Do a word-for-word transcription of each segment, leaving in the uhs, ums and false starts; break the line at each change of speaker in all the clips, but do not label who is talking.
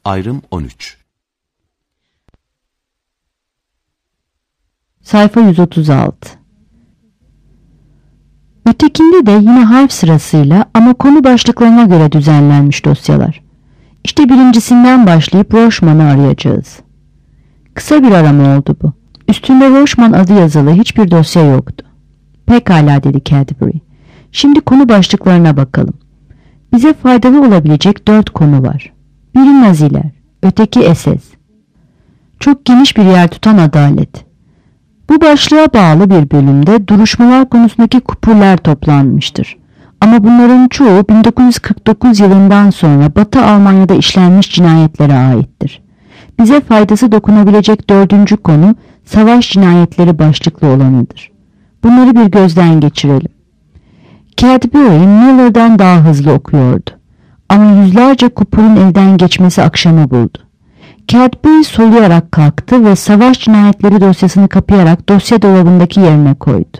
Ayrım on üç.
Sayfa yüz otuz altı. Ötekinde de yine harf sırasıyla ama konu başlıklarına göre düzenlenmiş dosyalar. İşte birincisinden başlayıp Rochman'ı arayacağız. Kısa bir arama oldu bu. Üstünde Rochman adı yazılı hiçbir dosya yoktu. Pekala dedi Cadbury. Şimdi konu başlıklarına bakalım. Bize faydalı olabilecek dört konu var. Biri Naziler, öteki S S. Çok geniş bir yer tutan adalet. Bu başlığa bağlı bir bölümde duruşmalar konusundaki kupurlar toplanmıştır. Ama bunların çoğu bin dokuz yüz kırk dokuz yılından sonra Batı Almanya'da işlenmiş cinayetlere aittir. Bize faydası dokunabilecek dördüncü konu savaş cinayetleri başlıklı olanıdır. Bunları bir gözden geçirelim. Cadbury Miller'dan daha hızlı okuyordu. Ama yüzlerce kupurun elden geçmesi akşamı buldu. Cadbury soluyarak kalktı ve savaş cinayetleri dosyasını kapayarak dosya dolabındaki yerine koydu.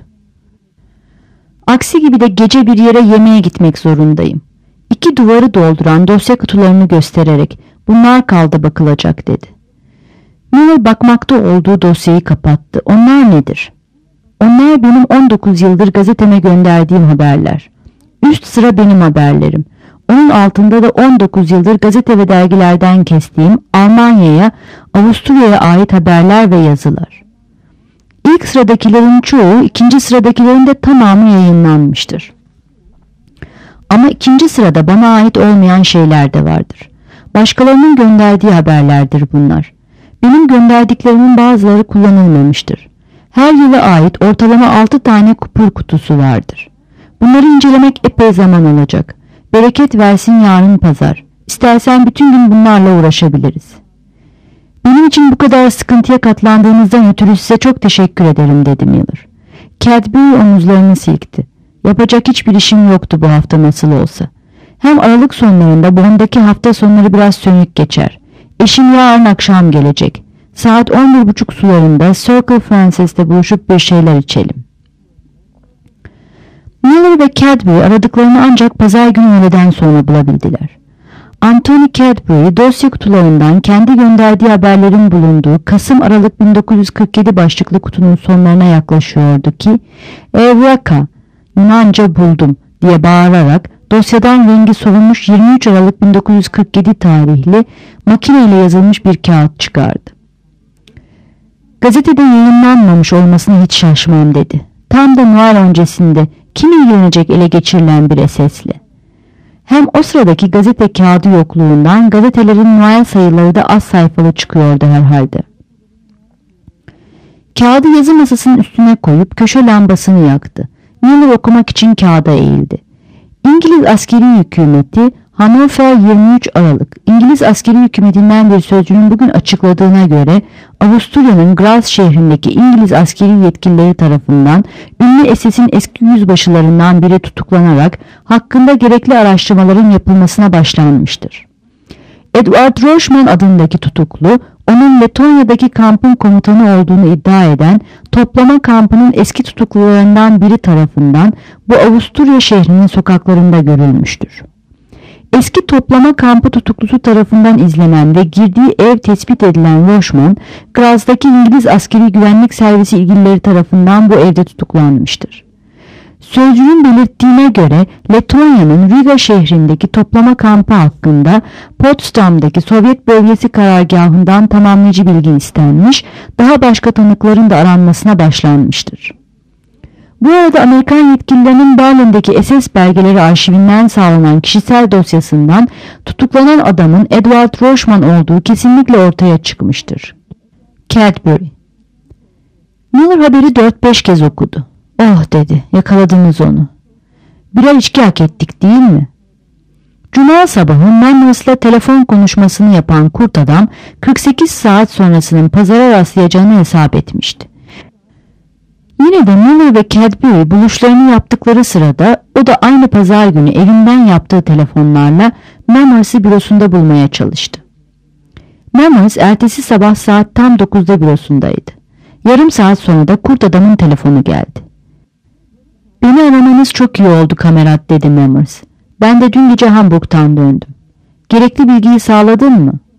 Aksi gibi de gece bir yere yemeğe gitmek zorundayım. İki duvarı dolduran dosya kutularını göstererek bunlar kaldı bakılacak dedi. Miller bakmakta olduğu dosyayı kapattı. Onlar nedir? Onlar benim on dokuz yıldır gazeteme gönderdiğim haberler. Üst sıra benim haberlerim. Onun altında da on dokuz yıldır gazete ve dergilerden kestiğim Almanya'ya, Avusturya'ya ait haberler ve yazılar. İlk sıradakilerin çoğu, ikinci sıradakilerin de tamamı yayınlanmıştır. Ama ikinci sırada bana ait olmayan şeyler de vardır. Başkalarının gönderdiği haberlerdir bunlar. Benim gönderdiklerimin bazıları kullanılmamıştır. Her yıla ait ortalama altı tane kupur kutusu vardır. Bunları incelemek epey zaman alacak. Bereket versin yarın pazar. İstersen bütün gün bunlarla uğraşabiliriz. Benim için bu kadar sıkıntıya katlandığınızdan ötürü size çok teşekkür ederim dedi Miller. Cadbury omuzlarını silkti. Yapacak hiçbir işim yoktu bu hafta nasıl olsa. Hem Aralık sonlarında Bonn'daki hafta sonları biraz sönük geçer. Eşim yarın akşam gelecek. Saat on bir buçuk sularında Circle Frances'te buluşup bir şeyler içelim. Miller ve Cadbury aradıklarını ancak pazar günü öğleden sonra bulabildiler. Anthony Cadbury dosya kutularından kendi gönderdiği haberlerin bulunduğu Kasım-Aralık bin dokuz yüz kırk yedi başlıklı kutunun sonlarına yaklaşıyordu ki "Evraka, Yunanca buldum" diye bağırarak dosyadan rengi solunmuş yirmi üç Aralık bin dokuz yüz kırk yedi tarihli makineyle yazılmış bir kağıt çıkardı. Gazetede yayınlanmamış olmasına hiç şaşmam dedi. Tam da Noel öncesinde kim ilgilenecek ele geçirilen bir esesle. Hem o sıradaki gazete kağıdı yokluğundan gazetelerin Noel sayıları da az sayfalı çıkıyordu herhalde. Kağıdı yazı masasının üstüne koyup köşe lambasını yaktı. Miller okumak için kağıda eğildi. İngiliz askeri hükümeti Hannover yirmi üç Aralık. İngiliz askeri hükümetinden bir sözcünün bugün açıkladığına göre Avusturya'nın Graz şehrindeki İngiliz askeri yetkilileri tarafından ünlü S S'in eski yüzbaşılarından biri tutuklanarak hakkında gerekli araştırmaların yapılmasına başlanmıştır. Edward Rochman adındaki tutuklu, onun Letonya'daki kampın komutanı olduğunu iddia eden toplama kampının eski tutuklularından biri tarafından bu Avusturya şehrinin sokaklarında görülmüştür. Eski toplama kampı tutuklusu tarafından izlenen ve girdiği ev tespit edilen Rochman, Graz'daki İngiliz askeri güvenlik servisi ilgilileri tarafından bu evde tutuklanmıştır. Sözcünün belirttiğine göre Letonya'nın Riga şehrindeki toplama kampı hakkında Potsdam'daki Sovyet bölgesi karargahından tamamlayıcı bilgi istenmiş, daha başka tanıkların da aranmasına başlanmıştır. Bu arada Amerikan yetkililerinin Berlin'deki S S belgeleri arşivinden sağlanan kişisel dosyasından tutuklanan adamın Edward Rochman olduğu kesinlikle ortaya çıkmıştır. Cadbury. Miller haberi dört beş kez okudu. Oh dedi, yakaladınız onu. Birer içki hak ettik değil mi? Cuma sabahı Manners'la telefon konuşmasını yapan kurt adam kırk sekiz saat sonrasının pazara rastlayacağını hesap etmişti. Yine de Miller ve Cadbury buluşlarını yaptıkları sırada o da aynı pazar günü evinden yaptığı telefonlarla Manners'ı bürosunda bulmaya çalıştı. Manners ertesi sabah saat tam dokuzda bürosundaydı. Yarım saat sonra da kurt adamın telefonu geldi. "Beni aramanız çok iyi oldu kamerat" dedi Manners. "Ben de dün gece Hamburg'tan döndüm. Gerekli bilgiyi sağladın mı?"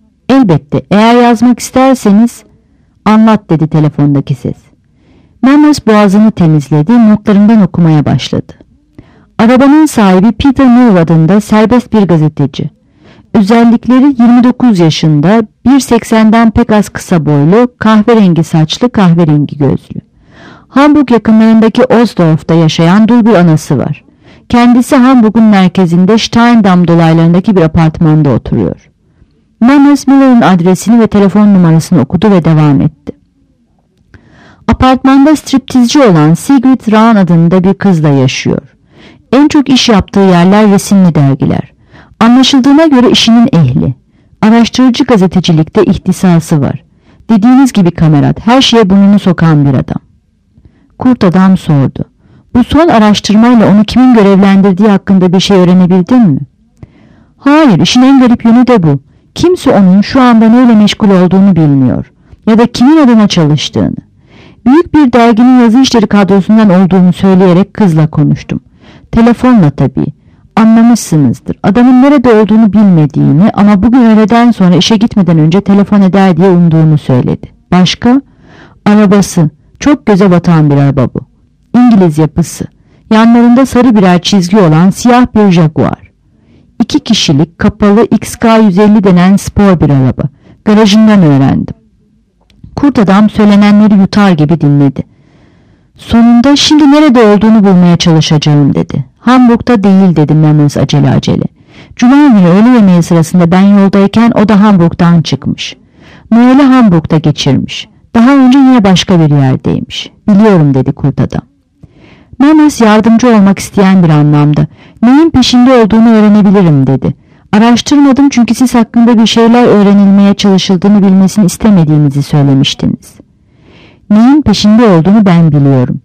Elbette, eğer yazmak isterseniz anlat dedi telefondaki ses. Manners boğazını temizledi, notlarından okumaya başladı. Arabanın sahibi Peter Miller adında serbest bir gazeteci. Özellikleri yirmi dokuz yaşında, bir seksenden pek az kısa boylu, kahverengi saçlı, kahverengi gözlü. Hamburg yakınlarındaki Osdorf'ta yaşayan dul bir anası var. Kendisi Hamburg'un merkezinde Steindamm dolaylarındaki bir apartmanda oturuyor. Manners Miller'ın adresini ve telefon numarasını okudu ve devam etti. Apartmanda striptizci olan Sigrid Rahn adında bir kızla yaşıyor. En çok iş yaptığı yerler resimli dergiler. Anlaşıldığına göre işinin ehli. Araştırıcı gazetecilikte ihtisası var. Dediğiniz gibi kamerat, her şeye burnunu sokan bir adam. Kurt adam sordu. Bu son araştırmayla onu kimin görevlendirdiği hakkında bir şey öğrenebildin mi? Hayır, işin en garip yönü de bu. Kimse onun şu anda neyle meşgul olduğunu bilmiyor. Ya da kimin adına çalıştığını. Büyük bir derginin yazı işleri kadrosundan olduğunu söyleyerek kızla konuştum. Telefonla tabii. Anlamışsınızdır. Adamın nerede olduğunu bilmediğini ama bugün öğleden sonra işe gitmeden önce telefon eder diye umduğunu söyledi. Başka? Arabası. Çok göze batan bir araba bu. İngiliz yapısı. Yanlarında sarı birer çizgi olan siyah bir Jaguar. İki kişilik kapalı X K yüz elli denen spor bir araba. Garajından öğrendim. Kurt adam söylenenleri yutar gibi dinledi. Sonunda şimdi nerede olduğunu bulmaya çalışacağım dedi. Hamburg'da değil dedi Manners acele acele. Cuma günü öğle yemeği sırasında ben yoldayken o da Hamburg'dan çıkmış. Noel'i Hamburg'da geçirmiş. Daha önce yine başka bir yerdeymiş. Biliyorum dedi kurt adam. Manners yardımcı olmak isteyen bir anlamda. Neyin peşinde olduğunu öğrenebilirim dedi. Araştırmadım çünkü siz hakkında bir şeyler öğrenilmeye çalışıldığını bilmesini istemediğinizi söylemiştiniz. Neyin peşinde olduğunu ben biliyorum.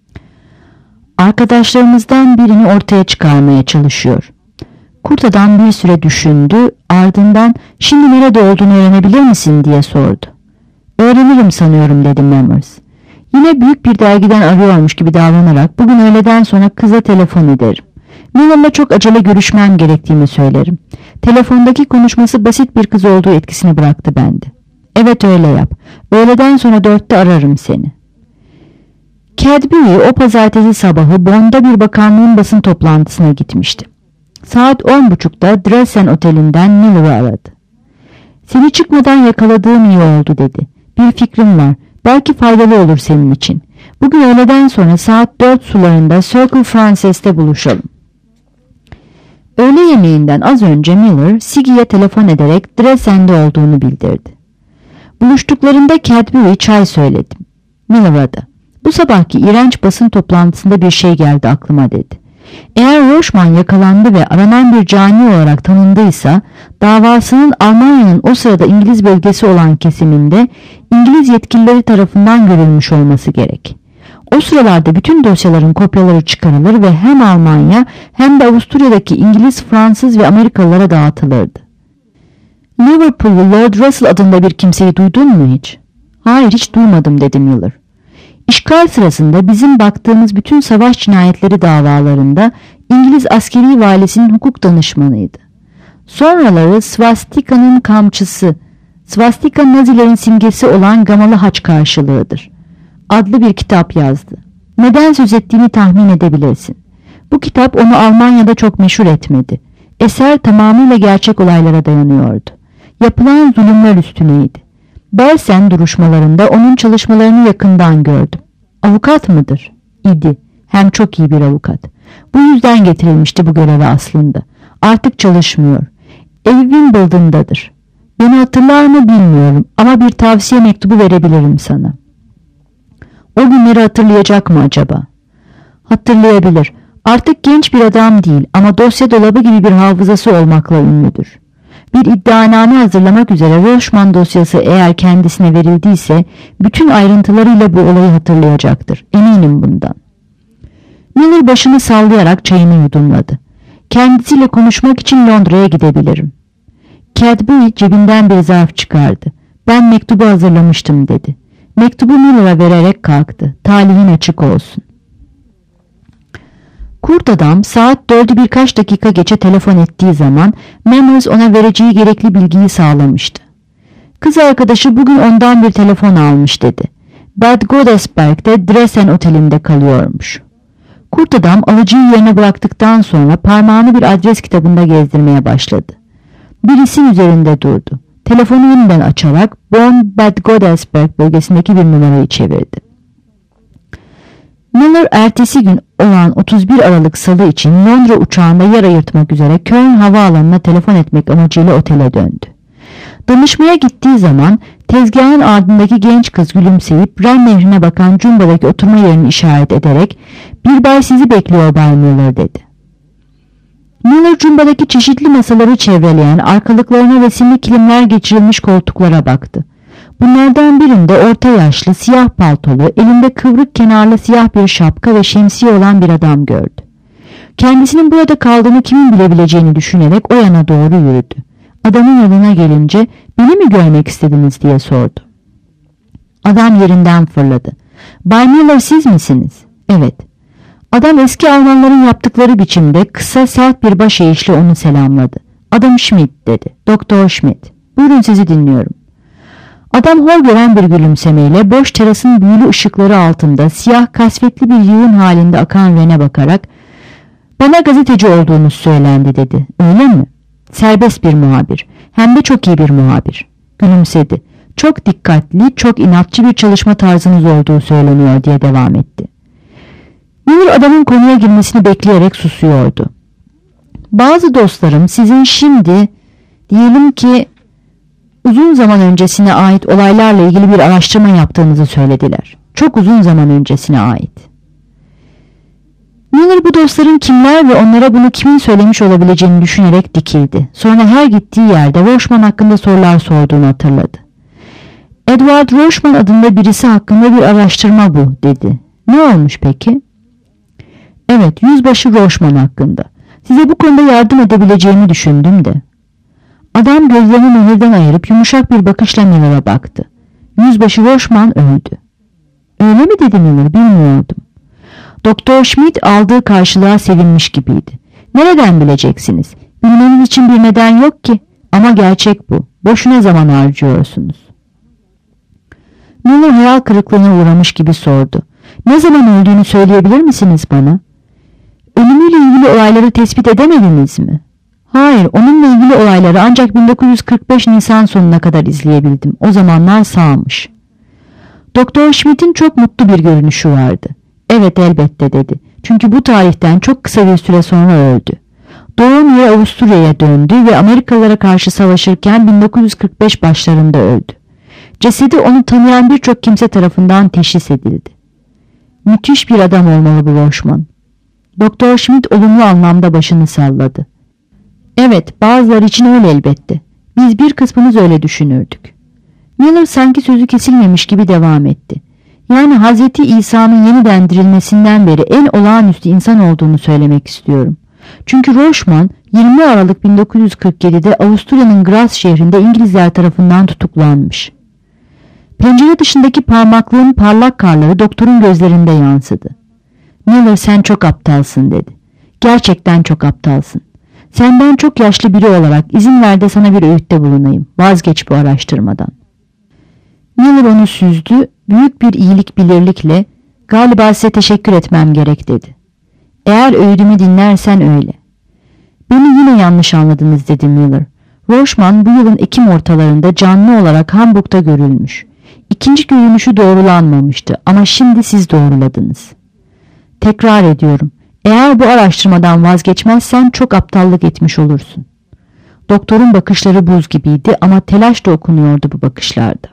Arkadaşlarımızdan birini ortaya çıkarmaya çalışıyor. Kurt adam bir süre düşündü, ardından şimdi nerede olduğunu öğrenebilir misin diye sordu. Öğrenirim sanıyorum dedi Manners. Yine büyük bir dergiden arıyormuş gibi davranarak bugün öğleden sonra kıza telefon ederim. Miller'la çok acele görüşmem gerektiğini söylerim. Telefondaki konuşması basit bir kız olduğu etkisini bıraktı bende. Evet öyle yap. Öğleden sonra dörtte ararım seni. Cadbury o pazartesi sabahı Bonn'da bir bakanlığın basın toplantısına gitmişti. Saat on buçukta Dresden otelinden Miller'ı aradı. Seni çıkmadan yakaladığım iyi oldu dedi. Bir fikrim var. Belki faydalı olur senin için. Bugün öğleden sonra saat dört sularında Circle Frances'te buluşalım. Öğle yemeğinden az önce Miller, Siggy'ye telefon ederek Dresden'de olduğunu bildirdi. Buluştuklarında Cadbury çay söyledim. Miller aradı. Bu sabahki iğrenç basın toplantısında bir şey geldi aklıma dedi. Eğer Rochman yakalandı ve aranan bir cani olarak tanındıysa, davasının Almanya'nın o sırada İngiliz bölgesi olan kesiminde İngiliz yetkilileri tarafından görülmüş olması gerek. O sıralarda bütün dosyaların kopyaları çıkarılır ve hem Almanya hem de Avusturya'daki İngiliz, Fransız ve Amerikalılara dağıtılırdı. Liverpool'lu Lord Russell adında bir kimseyi duydun mu hiç? Hayır, hiç duymadım dedi Miller. İşgal sırasında bizim baktığımız bütün savaş cinayetleri davalarında İngiliz askeri valisinin hukuk danışmanıydı. Sonraları Svastika'nın kamçısı, Svastika Nazilerin simgesi olan gamalı haç karşılığıdır adlı bir kitap yazdı. Neden söz ettiğini tahmin edebilirsin. Bu kitap onu Almanya'da çok meşhur etmedi. Eser tamamıyla gerçek olaylara dayanıyordu. Yapılan zulümler üstüneydi. Belsen duruşmalarında onun çalışmalarını yakından gördüm. Avukat mıdır? İdi. Hem çok iyi bir avukat. Bu yüzden getirilmişti bu göreve aslında. Artık çalışmıyor. Evi Wimbledon'dadır. Beni hatırlar mı bilmiyorum ama bir tavsiye mektubu verebilirim sana. O günleri hatırlayacak mı acaba? Hatırlayabilir. Artık genç bir adam değil ama dosya dolabı gibi bir hafızası olmakla ünlüdür. Bir iddianame hazırlamak üzere Rochman dosyası eğer kendisine verildiyse bütün ayrıntılarıyla bu olayı hatırlayacaktır. Eminim bundan. Miller başını sallayarak çayını yudumladı. Kendisiyle konuşmak için Londra'ya gidebilirim. Cadbury cebinden bir zarf çıkardı. Ben mektubu hazırlamıştım dedi. Mektubu Miller'a vererek kalktı. Talihin açık olsun. Kurt adam saat dördü birkaç dakika geçe telefon ettiği zaman Manners ona vereceği gerekli bilgiyi sağlamıştı. Kız arkadaşı bugün ondan bir telefon almış dedi. Bad Godesberg'de Dresden otelinde kalıyormuş. Kurt adam alıcıyı yerine bıraktıktan sonra parmağını bir adres kitabında gezdirmeye başladı. Bir isim üzerinde durdu. Telefonu yeniden açarak Bonn Bad Godesberg bölgesindeki bir numarayı çevirdi. Miller ertesi gün olan otuz bir Aralık Salı için Londra uçağında yer ayırtmak üzere Köln havaalanına telefon etmek amacıyla otele döndü. Danışmaya gittiği zaman tezgahın ardındaki genç kız gülümseyip Ren Nehri'ne bakan Cumba'daki oturma yerini işaret ederek "Bir bay sizi bekliyor Bay Miller" dedi. Miller Cumba'daki çeşitli masaları çevreleyen arkalıklarına resimli kilimler geçirilmiş koltuklara baktı. Bunlardan birinde orta yaşlı, siyah paltolu, elinde kıvrık kenarlı siyah bir şapka ve şemsiye olan bir adam gördü. Kendisinin burada kaldığını kimin bilebileceğini düşünerek o yana doğru yürüdü. Adamın yanına gelince "Beni mi görmek istediniz?" diye sordu. Adam yerinden fırladı. "Bay Miller siz misiniz?" "Evet." Adam eski Almanların yaptıkları biçimde kısa sert bir baş eğişle onu selamladı. "Adım Schmidt" dedi. "Doktor Schmidt. Buyurun sizi dinliyorum." Adam hor gören bir gülümsemeyle boş terasın büyülü ışıkları altında siyah kasvetli bir yığın halinde akan Ren'e bakarak "Bana gazeteci olduğunuz söylendi" dedi. "Öyle mi?" "Serbest bir muhabir. Hem de çok iyi bir muhabir." Gülümsedi. "Çok dikkatli, çok inatçı bir çalışma tarzınız olduğu söyleniyor" diye devam etti. Miller adamın konuya girmesini bekleyerek susuyordu. "Bazı dostlarım sizin şimdi diyelim ki uzun zaman öncesine ait olaylarla ilgili bir araştırma yaptığınızı söylediler. Çok uzun zaman öncesine ait." Miller bu dostların kimler ve onlara bunu kimin söylemiş olabileceğini düşünerek dikildi. Sonra her gittiği yerde Rochman hakkında sorular sorduğunu hatırladı. "Edward Rochman adında birisi hakkında bir araştırma bu" dedi. "Ne olmuş peki?" "Evet, Yüzbaşı Rochman hakkında. Size bu konuda yardım edebileceğimi düşündüm de." Adam gözlerini Miller'den ayırıp yumuşak bir bakışla Miller'a baktı. "Yüzbaşı Rochman öldü." "Öyle mi?" dedi Miller. "Bilmiyordum." Doktor Schmidt aldığı karşılığa sevinmiş gibiydi. "Nereden bileceksiniz? Bilmeniz için bir neden yok ki. Ama gerçek bu. Boşuna zaman harcıyorsunuz." Miller hayal kırıklığına uğramış gibi sordu. "Ne zaman öldüğünü söyleyebilir misiniz bana?" "Ölümüyle ilgili olayları tespit edemediniz mi?" "Hayır, onunla ilgili olayları ancak bin dokuz yüz kırk beş Nisan sonuna kadar izleyebildim. O zamanlar sağmış." Doktor Schmidt'in çok mutlu bir görünüşü vardı. "Evet, elbette" dedi. "Çünkü bu tarihten çok kısa bir süre sonra öldü. Doğum yeri Avusturya'ya döndü ve Amerikalılara karşı savaşırken bin dokuz yüz kırk beş başlarında öldü. Cesedi onu tanıyan birçok kimse tarafından teşhis edildi." "Müthiş bir adam olmalı bu Rochman." Doktor Schmidt olumlu anlamda başını salladı. "Evet, bazıları için öyle elbette. Biz bir kısmımız öyle düşünürdük." Miller sanki sözü kesilmemiş gibi devam etti. "Yani Hazreti İsa'nın yeniden dirilmesinden beri en olağanüstü insan olduğunu söylemek istiyorum. Çünkü Rochman yirmi Aralık bin dokuz yüz kırk yedi'de Avusturya'nın Graz şehrinde İngilizler tarafından tutuklanmış." Pencere dışındaki parmaklığın parlak karları doktorun gözlerinde yansıdı. "Miller sen çok aptalsın" dedi. "Gerçekten çok aptalsın. Senden çok yaşlı biri olarak izin ver de sana bir öğütte bulunayım. Vazgeç bu araştırmadan." Miller onu süzdü, büyük bir iyilik bilirlikle "Galiba size teşekkür etmem gerek" dedi. "Eğer öğüdümü dinlersen öyle." "Beni yine yanlış anladınız" dedi Miller. "Rochman bu yılın Ekim ortalarında canlı olarak Hamburg'da görülmüş. İkinci görünüşü doğrulanmamıştı ama şimdi siz doğruladınız. Tekrar ediyorum. Eğer bu araştırmadan vazgeçmezsen çok aptallık etmiş olursun." Doktorun bakışları buz gibiydi ama telaş da okunuyordu bu bakışlarda.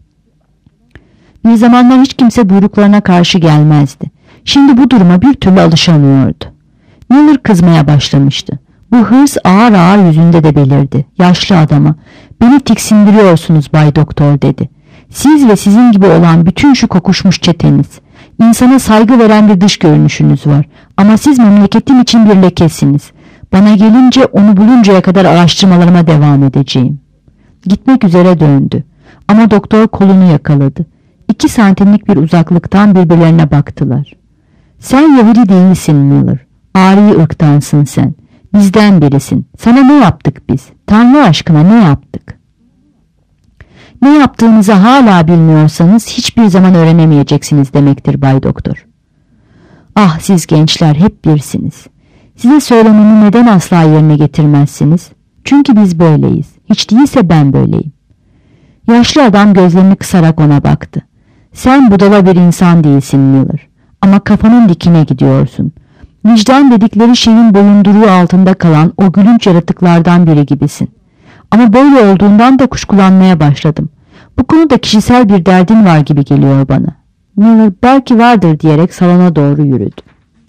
Bir zamanlar hiç kimse buyruklarına karşı gelmezdi. Şimdi bu duruma bir türlü alışamıyordu. Miller kızmaya başlamıştı. Bu hırs ağır ağır yüzünde de belirdi. Yaşlı adama "Beni tiksindiriyorsunuz Bay Doktor" dedi. "Siz ve sizin gibi olan bütün şu kokuşmuş çeteniz. İnsana saygı veren bir dış görünüşünüz var. Ama siz memleketim için bir lekesiniz. Bana gelince onu buluncaya kadar araştırmalarıma devam edeceğim." Gitmek üzere döndü. Ama doktor kolunu yakaladı. İki santimlik bir uzaklıktan birbirlerine baktılar. "Sen Yahudi değilsin Miller. Ari ırktansın sen. Bizden birisin. Sana ne yaptık biz? Tanrı aşkına ne yaptık?" Ne yaptığınızı hala bilmiyorsanız hiçbir zaman öğrenemeyeceksiniz demektir Bay Doktor. Ah, siz gençler hep birsiniz. Size söyleneni neden asla yerine getirmezsiniz? Çünkü biz böyleyiz. Hiç değilse ben böyleyim. Yaşlı adam gözlerini kısarak ona baktı. Sen budala bir insan değilsin Miller. Ama kafanın dikine gidiyorsun. Vicdan dedikleri şeyin boyunduruğu altında kalan o gülünç yaratıklardan biri gibisin. Ama böyle olduğundan da kuşkulanmaya başladım. Bu konuda kişisel bir derdin var gibi geliyor bana. Miller belki vardır diyerek salona doğru yürüdü.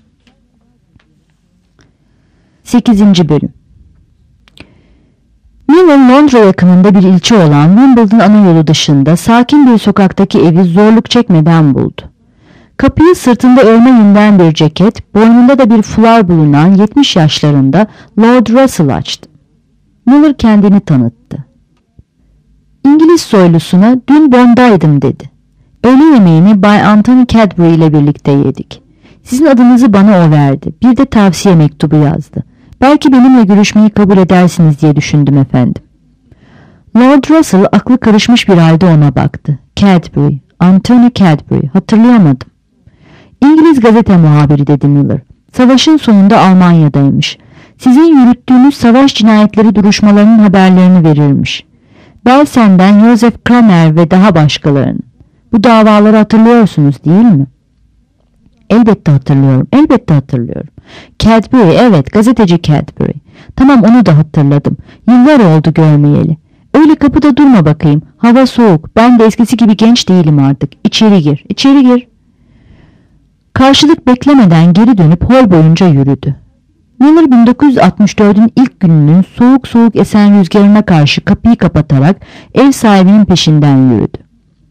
sekizinci Bölüm. Miller Londra yakınında bir ilçe olan Wimbledon ana yolu dışında sakin bir sokaktaki evi zorluk çekmeden buldu. Kapıyı sırtında örme yünden bir ceket, boynunda da bir fular bulunan yetmiş yaşlarında Lord Russell açtı. Miller kendini tanıttı. İngiliz soylusuna dün Bond'daydım dedi. Öğle yemeğini Bay Anthony Cadbury ile birlikte yedik. Sizin adınızı bana o verdi. Bir de tavsiye mektubu yazdı. Belki benimle görüşmeyi kabul edersiniz diye düşündüm efendim. Lord Russell aklı karışmış bir halde ona baktı. Cadbury, Anthony Cadbury, hatırlayamadım. İngiliz gazete muhabiri dedi Miller. Savaşın sonunda Almanya'daymış. Sizin yürüttüğünüz savaş cinayetleri duruşmalarının haberlerini verirmiş. Belsen'den Joseph Kramer ve daha başkalarının. Bu davaları hatırlıyorsunuz değil mi? Elbette hatırlıyorum, elbette hatırlıyorum. Cadbury, evet, gazeteci Cadbury. Tamam, onu da hatırladım. Yıllar oldu görmeyeli. Öyle kapıda durma bakayım. Hava soğuk. Ben de eskisi gibi genç değilim artık. İçeri gir, içeri gir. Karşılık beklemeden geri dönüp hol boyunca yürüdü. Miller bin dokuz yüz altmış dördün ilk gününün soğuk soğuk esen rüzgarına karşı kapıyı kapatarak ev sahibinin peşinden yürüdü.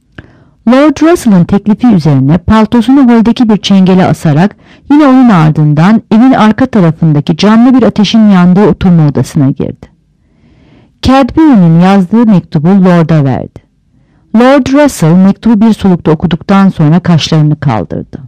Lord Russell'ın teklifi üzerine paltosunu holdeki bir çengele asarak yine onun ardından evin arka tarafındaki canlı bir ateşin yandığı oturma odasına girdi. Cadbury'nin yazdığı mektubu Lord'a verdi. Lord Russell mektubu bir solukta okuduktan sonra kaşlarını kaldırdı.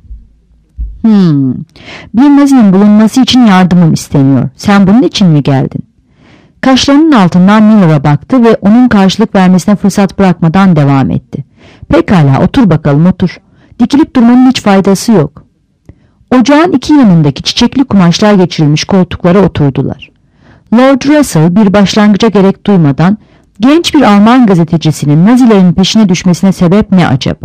Hmm, bir Nazi'nin bulunması için yardımım isteniyor. Sen bunun için mi geldin? Kaşlarının altından Miller'a baktı ve onun karşılık vermesine fırsat bırakmadan devam etti. Pekala, otur bakalım, otur. Dikilip durmanın hiç faydası yok. Ocağın iki yanındaki çiçekli kumaşlar geçirilmiş koltuklara oturdular. Lord Russell bir başlangıca gerek duymadan genç bir Alman gazetecisinin Nazilerin peşine düşmesine sebep ne acaba?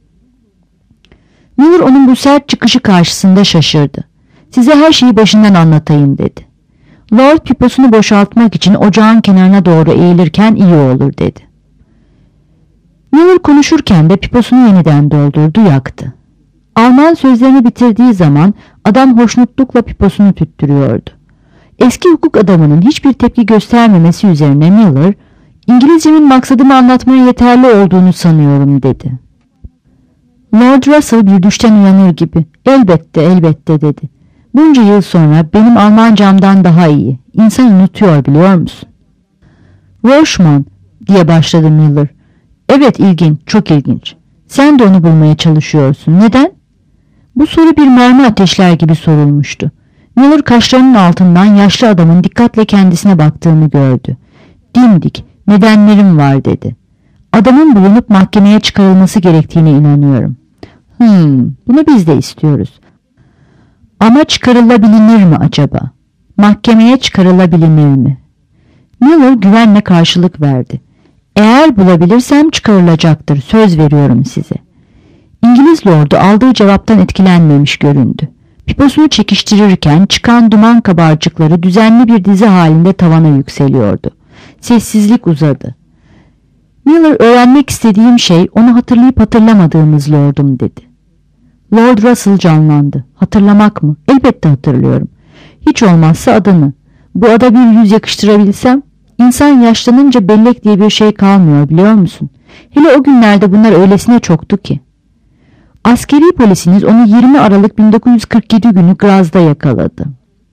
Miller onun bu sert çıkışı karşısında şaşırdı. Size her şeyi başından anlatayım dedi. Lord piposunu boşaltmak için ocağın kenarına doğru eğilirken iyi olur dedi. Miller konuşurken de piposunu yeniden doldurdu, yaktı. Alman sözlerini bitirdiği zaman adam hoşnutlukla piposunu tüttürüyordu. Eski hukuk adamının hiçbir tepki göstermemesi üzerine Miller, İngilizcemin maksadımı anlatmaya yeterli olduğunu sanıyorum dedi. Lord Russell bir düşten uyanır gibi, elbette elbette dedi. Bunca yıl sonra benim Almancamdan daha iyi. İnsan unutuyor, biliyor musun? Rochman diye başladı Miller. Evet, ilginç, çok ilginç. Sen de onu bulmaya çalışıyorsun. Neden? Bu soru bir mermi ateşler gibi sorulmuştu. Miller kaşlarının altından yaşlı adamın dikkatle kendisine baktığını gördü. Dimdik, nedenlerim var dedi. Adamın bulunup mahkemeye çıkarılması gerektiğine inanıyorum. Hmm, bunu biz de istiyoruz. Ama çıkarılabilir mi acaba? Mahkemeye çıkarılabilir mi? Miller güvenle karşılık verdi. Eğer bulabilirsem çıkarılacaktır, söz veriyorum size. İngiliz lordu aldığı cevaptan etkilenmemiş göründü. Piposunu çekiştirirken çıkan duman kabarcıkları düzenli bir dizi halinde tavana yükseliyordu. Sessizlik uzadı. Miller, öğrenmek istediğim şey onu hatırlayıp hatırlamadığımız lordum dedi. Lord Russell canlandı. Hatırlamak mı? Elbette hatırlıyorum. Hiç olmazsa adını. Bu ada bir yüz yakıştırabilsem, insan yaşlanınca bellek diye bir şey kalmıyor, biliyor musun? Hele o günlerde bunlar öylesine çoktu ki. Askeri polisiniz onu yirmi Aralık bin dokuz yüz kırk yedi günü Graz'da yakaladı.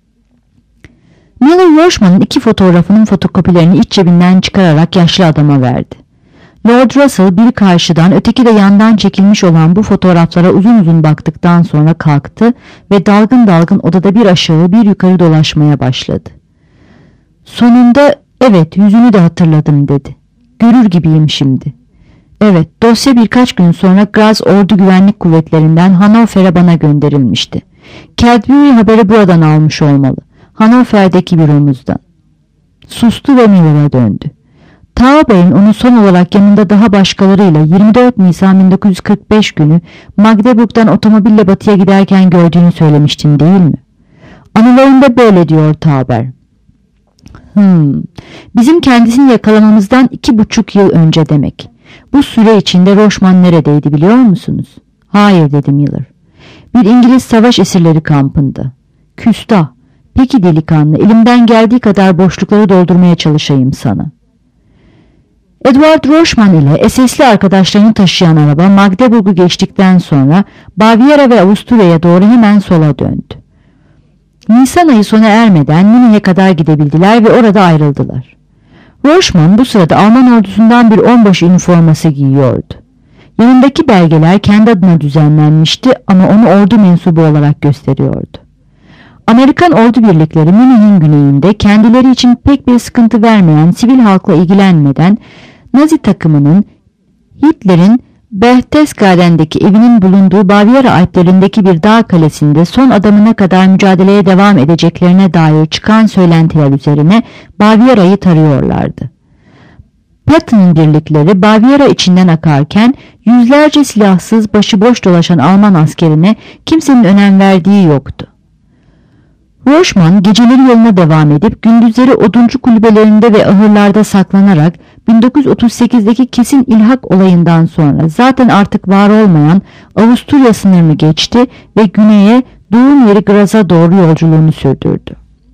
Miller Rochman'ın iki fotoğrafının fotokopilerini iç cebinden çıkararak yaşlı adama verdi. Lord Russell bir karşıdan öteki de yandan çekilmiş olan bu fotoğraflara uzun uzun baktıktan sonra kalktı ve dalgın dalgın odada bir aşağı bir yukarı dolaşmaya başladı. Sonunda evet, yüzünü de hatırladım dedi. Görür gibiyim şimdi. Evet, dosya birkaç gün sonra Graz Ordu Güvenlik Kuvvetlerinden Hannover'e bana gönderilmişti. Cadbury haberi buradan almış olmalı. Hannover'deki büromuzdan. Sustu ve Miller'a döndü. Tauber'in onu son olarak yanında daha başkalarıyla yirmi dört Nisan bin dokuz yüz kırk beş günü Magdeburg'dan otomobille batıya giderken gördüğünü söylemiştin değil mi? Anılarında böyle diyor Tauber. Hmm, bizim kendisini yakalamamızdan iki buçuk yıl önce demek. Bu süre içinde Rochman neredeydi biliyor musunuz? Hayır dedi Miller. Bir İngiliz savaş esirleri kampında. Küstah. Peki delikanlı, elimden geldiği kadar boşlukları doldurmaya çalışayım sana. Edward Rochman ile S S'li arkadaşlarını taşıyan araba Magdeburg'u geçtikten sonra Bavyera ve Avusturya'ya doğru hemen sola döndü. Nisan ayı sona ermeden Münih'e kadar gidebildiler ve orada ayrıldılar. Rochman bu sırada Alman ordusundan bir onbaşı üniforması giyiyordu. Yanındaki belgeler kendi adına düzenlenmişti ama onu ordu mensubu olarak gösteriyordu. Amerikan ordu birlikleri Münih'in güneyinde kendileri için pek bir sıkıntı vermeyen sivil halkla ilgilenmeden Nazi takımının Hitler'in Berchtesgaden'deki evinin bulunduğu Bavyera Alplerindeki bir dağ kalesinde son adamına kadar mücadeleye devam edeceklerine dair çıkan söylentiler üzerine Bavyera'yı tarıyorlardı. Patton'un birlikleri Bavyera içinden akarken yüzlerce silahsız başıboş dolaşan Alman askerine kimsenin önem verdiği yoktu. Rochman geceleri yoluna devam edip gündüzleri oduncu kulübelerinde ve ahırlarda saklanarak bin dokuz yüz otuz sekizdeki kesin ilhak olayından sonra zaten artık var olmayan Avusturya sınırını geçti ve güneye doğum yeri Graz'a doğru yolculuğunu sürdürdü.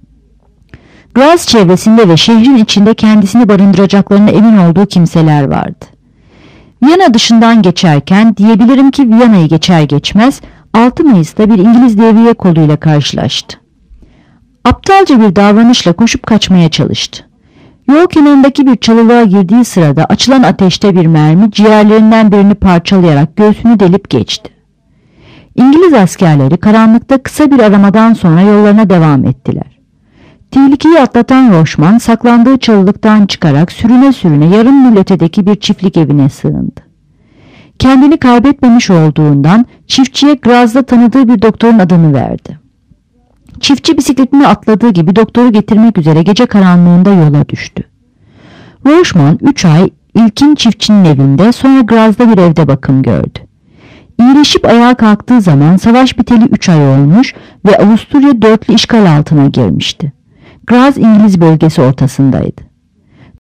Graz çevresinde ve şehrin içinde kendisini barındıracaklarına emin olduğu kimseler vardı. Viyana dışından geçerken diyebilirim ki Viyana'yı geçer geçmez altı Mayıs'ta bir İngiliz devriye koluyla karşılaştı. Aptalca bir davranışla koşup kaçmaya çalıştı. Yol kenarındaki bir çalılığa girdiği sırada açılan ateşte bir mermi ciğerlerinden birini parçalayarak göğsünü delip geçti. İngiliz askerleri karanlıkta kısa bir aramadan sonra yollarına devam ettiler. Tehlikeyi atlatan Rochman saklandığı çalılıktan çıkarak sürüne sürüne yarım mil ötedeki bir çiftlik evine sığındı. Kendini kaybetmemiş olduğundan çiftçiye Graz'da tanıdığı bir doktorun adını verdi. Çiftçi bisikletine atladığı gibi doktoru getirmek üzere gece karanlığında yola düştü. Rochman üç ay ilkin çiftçinin evinde, sonra Graz'da bir evde bakım gördü. İyileşip ayağa kalktığı zaman savaş biteli üç ay olmuş ve Avusturya dörtlü işgal altına girmişti. Graz İngiliz bölgesi ortasındaydı.